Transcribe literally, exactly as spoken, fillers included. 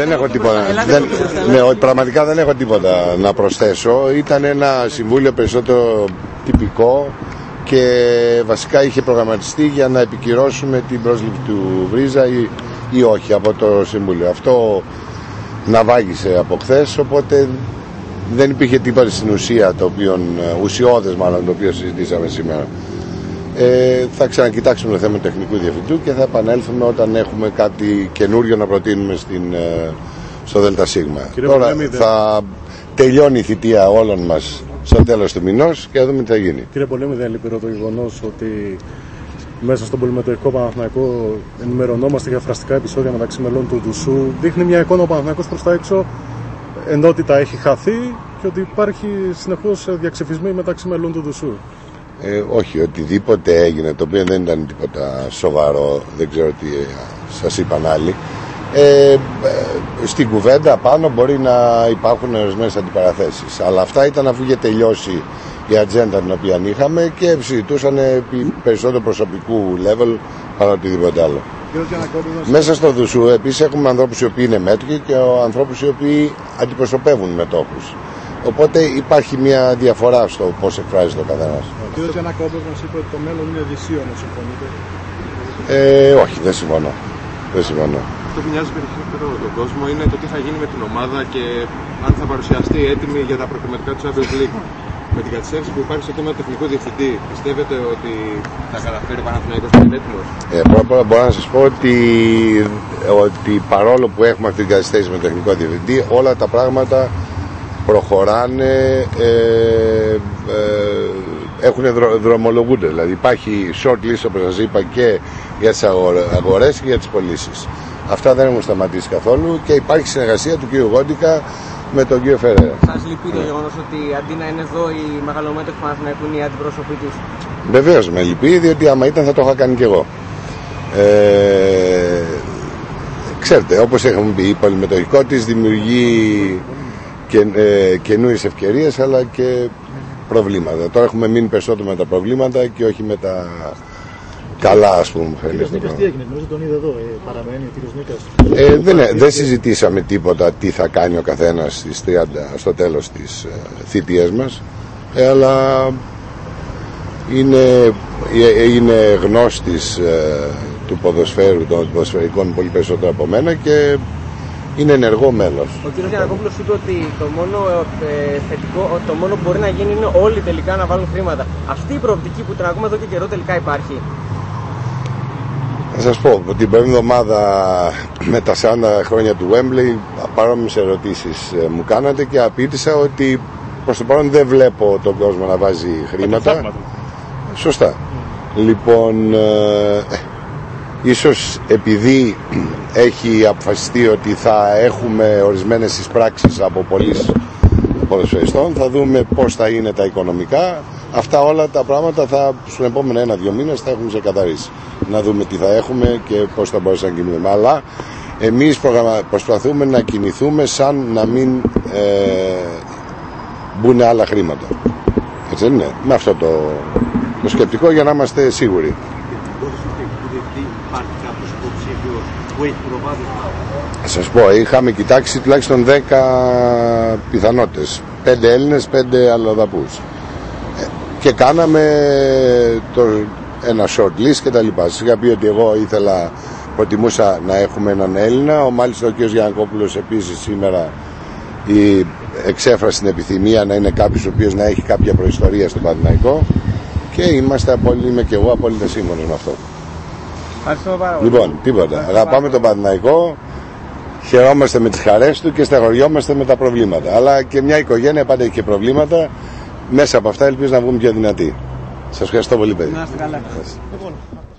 δεν έχω τίποτα. Δεν, ναι, πραγματικά δεν έχω τίποτα να προσθέσω. Ήταν ένα συμβούλιο περισσότερο τυπικό και βασικά είχε προγραμματιστεί για να επικυρώσουμε την πρόσληψη του Βρίζα ή, ή όχι από το Συμβούλιο. Αυτό ναυάγησε από χθες, οπότε δεν υπήρχε τίποτα στην ουσία, το οποίο, ουσιώδες μάλλον, το οποίο συζητήσαμε σήμερα. Ε, θα ξανακοιτάξουμε το θέμα του τεχνικού διευθυντού και θα επανέλθουμε όταν έχουμε κάτι καινούριο να προτείνουμε στην, στο ΔΣ. Τώρα Πολέμη, θα τελειώνει η θητεία όλων μας στο τέλος του μηνός και θα δούμε τι θα γίνει. Κύριε Πολέμη, δεν είναι λυπηρό το γεγονός ότι μέσα στον πολυμετοχικό Παναθηναϊκό ενημερωνόμαστε για φραστικά επεισόδια μεταξύ μελών του Δουσού? Δείχνει μια εικόνα ο Παναθηναϊκός προς τα έξω, ενότητα έχει χαθεί και ότι υπάρχει συνεχώς διαξυφισμοί μεταξύ μελών του Δουσού. Ε, όχι, οτιδήποτε έγινε, το οποίο δεν ήταν τίποτα σοβαρό, δεν ξέρω τι σας είπαν άλλοι. Ε, στην κουβέντα πάνω μπορεί να υπάρχουν ορισμένες αντιπαραθέσεις, αλλά αυτά ήταν αφού είχε τελειώσει η ατζέντα την οποία είχαμε και συζητούσαν επί περισσότερο προσωπικού level παρά οτιδήποτε άλλο. Μέσα στο Δουσού επίσης έχουμε ανθρώπους οι οποίοι είναι μέτρικοι και ανθρώπους οι οποίοι αντιπροσωπεύουν μετόχους. Οπότε υπάρχει μια διαφορά στο πώς εκφράζεται ο καθένας. Ο κ. Γιαννακόπουλος μας είπε ότι το μέλλον είναι δυσίωνο, συμφωνείτε? Ε, όχι, δεν συμφωνώ. Δεν συμφωνώ. Αυτό που νοιάζει περισσότερο τον κόσμο είναι το τι θα γίνει με την ομάδα και αν θα παρουσιαστεί έτοιμη για τα προκριματικά του Champions League. Με την καθυστέρηση που υπάρχει στο θέμα του τεχνικού διευθυντή, πιστεύετε ότι θα καταφέρει ο Παναθηναϊκός να είναι έτοιμος? Ε, πρώτα απ' όλα μπορώ να σας πω ότι, ότι παρόλο που έχουμε αυτή την καθυστέρηση με τον τεχνικό διευθυντή, όλα τα πράγματα προχωράνε, ε, ε, έχουν δρο, δρομολογούνται. Δηλαδή υπάρχει short list, όπως σας είπα, και για τις αγορές και για τις πωλήσεις. Αυτά δεν έχουν σταματήσει καθόλου και υπάρχει συνεργασία του κ. Γόντικα με τον κ. Φερέρα. Σας λυπεί το γεγονός ότι αντί να είναι εδώ οι μεγαλομέτωχοι του Παναθηναϊκού είναι οι αντιπρόσωποι τους? Βεβαίως με λυπεί, διότι άμα ήταν θα το είχα κάνει κι εγώ. Ε, ξέρετε, όπως έχουμε πει, η πολυμετοχικότητα δημιουργεί και, ε, καινούριες ευκαιρίες αλλά και προβλήματα. Τώρα έχουμε μείνει περισσότερο με τα προβλήματα και όχι με τα καλά, ας πούμε. Ο κ. Νίκας τι έγινε, νομίζω τον είδε εδώ, ε, παραμένει ο κ. Νίκας? Ε, δεν, δεν συζητήσαμε τίποτα τι θα κάνει ο καθένας στις τριάντα, στο τέλος της ε, θητείας μας, ε, αλλά είναι, ε, είναι γνώστης ε, του ποδοσφαίρου, των ποδοσφαιρικών πολύ περισσότερο από μένα και είναι ενεργό μέλος. Ο κ. Γιαννακόπουλος είπε ότι το μόνο ε, θετικό, το μόνο που μπορεί να γίνει είναι όλοι τελικά να βάλουν χρήματα. Αυτή η προοπτική που την ακούμε εδώ και καιρό τελικά υπάρχει? Να σας πω, την πρώτη εβδομάδα με τα σαράντα χρόνια του Wembley παρόμοιες ερωτήσεις μου κάνατε και απήντησα ότι προς το παρόν δεν βλέπω τον κόσμο να βάζει χρήματα. Σωστά. Mm. Λοιπόν, ε, ίσως επειδή έχει αποφασιστεί ότι θα έχουμε ορισμένες εισπράξεις από πολλούς ποδοσφαιριστών, θα δούμε πώς θα είναι τα οικονομικά. Αυτά όλα τα πράγματα θα, στον επόμενο ένα-δύο μήνες θα έχουμε ξεκαθαρίσει. Να δούμε τι θα έχουμε και πώς θα μπορέσουμε να κινηθούμε. Αλλά εμείς προσπαθούμε να κινηθούμε σαν να μην ε, μπουν άλλα χρήματα. Έτσι δεν είναι? Με αυτό το, το σκεπτικό για να είμαστε σίγουροι. Θα σας πω, είχαμε κοιτάξει τουλάχιστον δέκα πιθανότητες. Πέντε Έλληνες, πέντε αλλοδαπούς. Και κάναμε το, ένα short list και τα λοιπά. Σας είχα πει ότι εγώ ήθελα, προτιμούσα να έχουμε έναν Έλληνα. Ο μάλιστα ο κ. Γιαννακόπουλος επίσης σήμερα η, εξέφρασε την επιθυμία να είναι κάποιος ο οποίος να έχει κάποια προϊστορία στο Παναθηναϊκό και είμαστε απόλυτα, είμαι και εγώ απόλυτα σύμφωνος με αυτό. Λοιπόν, τίποτα. Αγαπάμε τον Παναθηναϊκό, χαιρόμαστε με τις χαρές του και στεναχωριόμαστε με τα προβλήματα. Αλλά και μια οικογένεια πάντα έχει και προβλήματα. Μέσα από αυτά ελπίζω να βγούμε πιο δυνατοί. Σας ευχαριστώ πολύ, παιδί. Να είστε καλά.